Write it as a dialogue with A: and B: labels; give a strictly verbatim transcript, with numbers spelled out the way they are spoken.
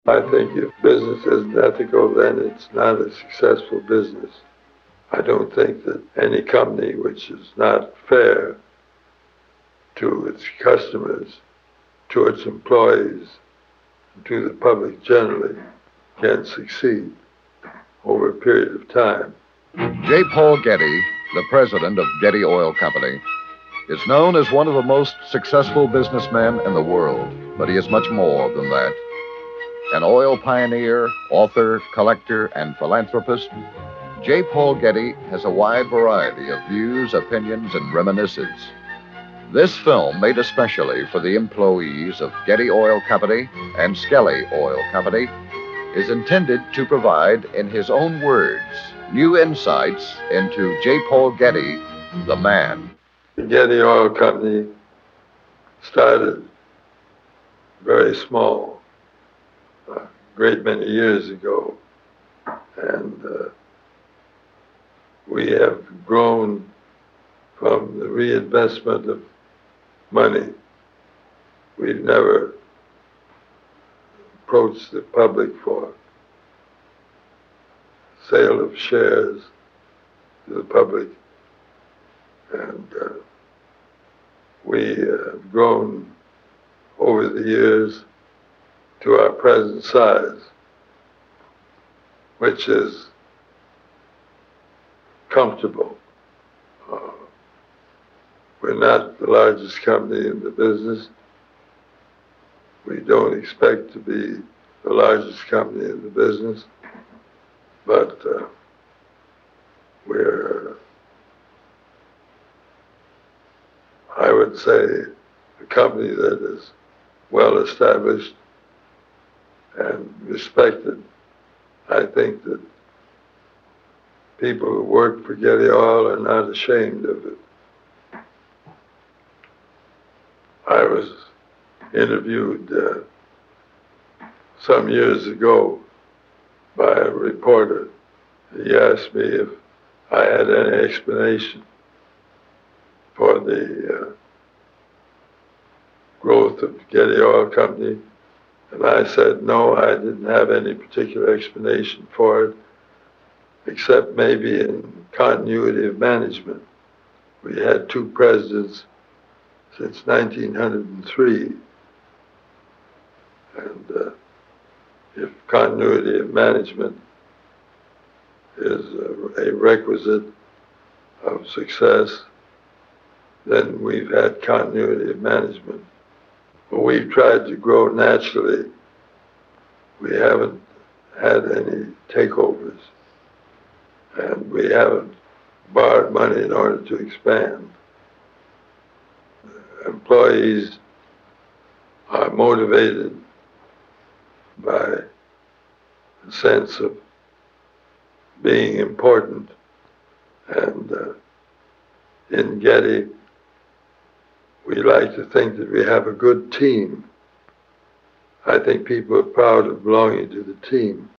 A: I think if business isn't ethical, then it's not a successful business. I don't think that any company which is not fair to its customers, to its employees, to the public generally, can succeed over a period of time.
B: J. Paul Getty, the president of Getty Oil Company, is known as one of the most successful businessmen in the world, but he is much more than that. An oil pioneer, author, collector, and philanthropist, J. Paul Getty has a wide variety of views, opinions, and reminiscences. This film, made especially for the employees of Getty Oil Company and Skelly Oil Company, is intended to provide, in his own words, new insights into J. Paul Getty, the man.
A: The Getty Oil Company started very small, a great many years ago, and uh, we have grown from the reinvestment of money. We've never approached the public for sale of shares to the public, and uh, we have grown over the years to our present size, which is comfortable. Uh, we're not the largest company in the business. We don't expect to be the largest company in the business, but uh, we're, I would say, a company that is well established and respected. I think that people who work for Getty Oil are not ashamed of it. I was interviewed uh, some years ago by a reporter. He asked me if I had any explanation for the uh, growth of Getty Oil Company, and I said no, I didn't have any particular explanation for it, except maybe in continuity of management. We had two presidents since nineteen oh three, and uh, if continuity of management is a, a requisite of success, then we've had continuity of management. But we've tried to grow naturally. We haven't had any takeovers, and we haven't borrowed money in order to expand. Employees are motivated by a sense of being important, and uh, in Getty, we like to think that we have a good team. I think people are proud of belonging to the team.